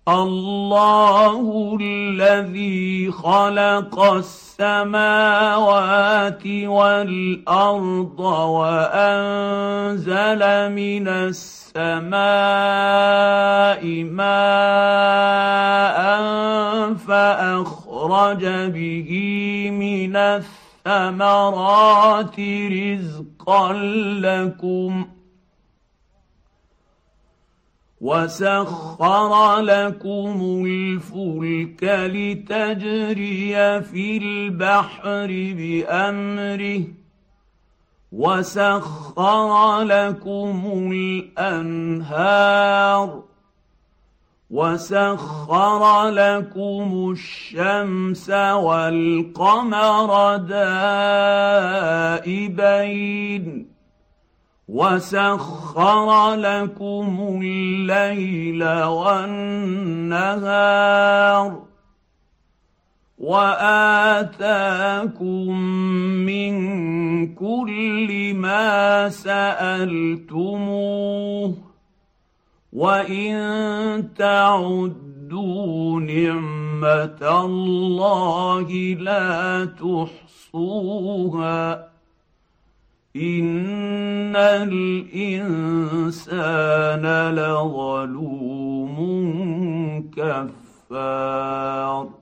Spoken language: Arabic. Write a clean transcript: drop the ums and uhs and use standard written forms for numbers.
الله الذي خلق السماوات والارض وانزل من السماء ماء فاخرج به من الثمرات رزقا لكم وسخر لكم الفلك لتجري في البحر بامره وسخر لكم الانهار وسخر لكم الشمس والقمر دائبين وسخر لكم الليل والنهار واتاكم من كل ما سالتموه وان تعدوا نعمه الله لا تحصوها ان الانسان لظلوم كفار.